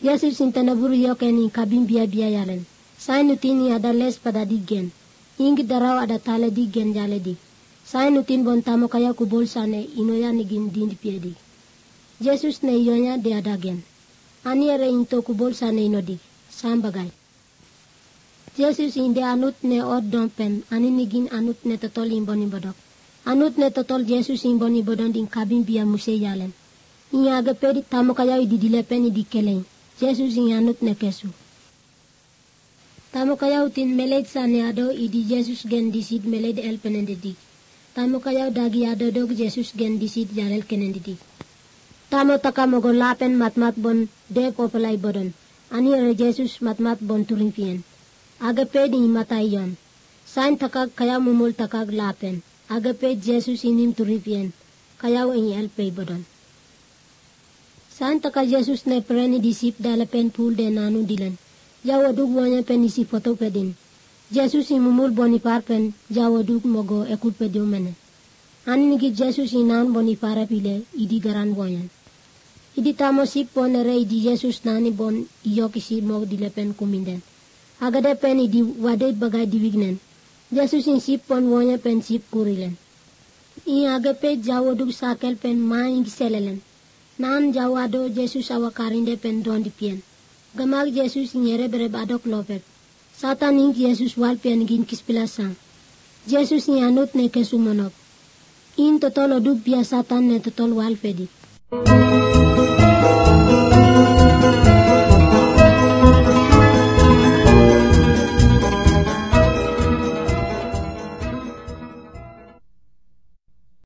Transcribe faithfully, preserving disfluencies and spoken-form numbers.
Yesus intana buru yokeni kabin biya biya yalen. Sai nutini ada les pada digen. Ingi darau ada tale digen jale di. Sai nutin bon tamo kaya kubol sane inoya nigin dindi piedi. Yesus ne iyonya de ada gen. Ani ere into kubol sane inodi. Sambagai. Yesus inde anut ne od dompen. Ani nigin anut ne totol imbon imbodok. Anut ne totol Yesus imbon imbodon din kabin biya muse yalen. Inya aga pedi tamo kaya idi dilepen idi keleng. Yesus in anut ne kesu. Tamo kaya utin meled sane ado idi Yesus gen disid meled el penendidik. Tamo kaya dagi ado dog Yesus gen disid jalel kenendidik. Tamo taka mogo lapen matmat bon de popolai bodon. Ani ere Yesus matmat bon turingfien. Aga pedi matai yon. Sain takag kaya mumul takag lapen. Aga pedi Yesus inim turingfien. Kaya in el pei bodon. Sain taka Yesus ne preni disip dala pen pul de nanu dilan. Jawa dug wanya pen isi foto pedin. Yesus imumul bonipar pen jawa dug mogo ekul pedio mene. Ani nigi Yesus inan bonipara pile idi garan wanyan. Idi tamo sip ponere idi Yesus nani bon iyokisi mog dilepen kuminden. Agade pen idi wade bagay divignen. Yesus in sip pon wanya pen sip kurilen. I agape jawa dug sakel pen ma ingi selelen. Nan jawa do Yesus awakarinde pen don dipien. Gamag Yesus nyere bere badok lopet. Satan ing Yesus walpian gin kispilasang. Yesus ni anut ne kesumonop. In totol oduk biya Satan ne totol walpedi.